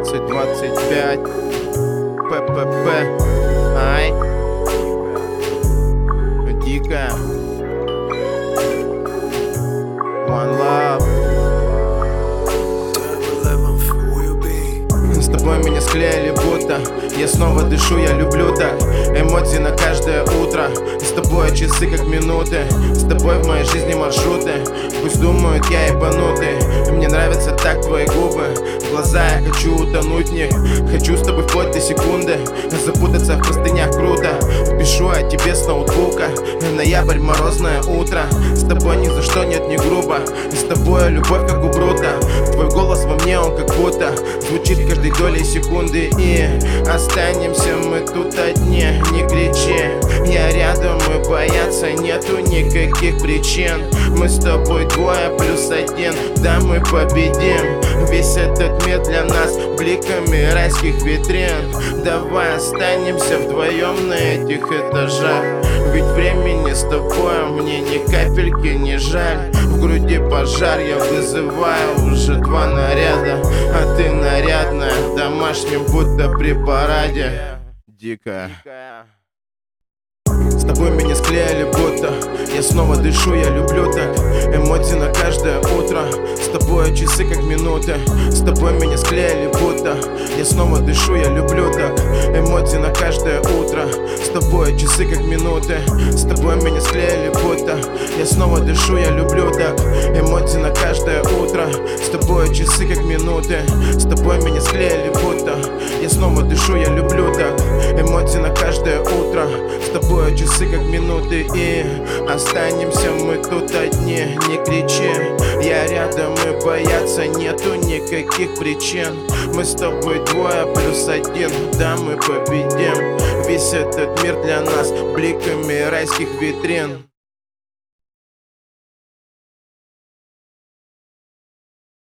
2025 ППП. Ай, дико. One love. С тобой меня склеили будто. Я снова дышу, я люблю так. Эмоции на каждое утро. С тобой часы как минуты. С тобой в моей жизни маршруты. Пусть думают, я ебанутый. Мне нравятся так твои губы. Глаза, я хочу утонуть в них. Хочу с тобой вплоть до секунды. Запутаться в простынях круто. Пишу о тебе с ноутбука. Ноябрь, морозное утро. С тобой ни за что нет, не грубо. С тобой любовь как у Брута. Твой голос во мне, он как будто звучит каждой долей секунды. И останемся мы тут одни, не кричи. Я рядом и бояться нету никаких причин. Мы с тобой двое плюс один, да мы победим. Весь этот мир для нас бликами райских витрин. Давай останемся вдвоем на этих этажах. Ведь времени с тобой мне ни капельки не жаль. В груди пожар, я вызываю уже 2 наряда. А ты нарядная, в домашнем будто при параде. Дико. С тобой меня склеили будто. Я снова дышу, я люблю так. Эмоции на каждое утро. С тобой часы как минуты. С тобой меня склеили будто. Я снова дышу, я люблю так. Эмоции на каждое утро. С тобой часы как минуты. С тобой меня склеили будто. Я снова дышу, я люблю так. Эмоции на каждое утро. С тобой часы как минуты. С тобой меня склеили будто. Я снова дышу, я люблю так. Эмоции на каждое утро. С тобой часы как минуты. И останемся мы тут одни, не кричи. Я рядом и бояться нету никаких причин. Мы с тобой двое плюс один, да мы победим. Весь этот мир для нас бликами райских витрин.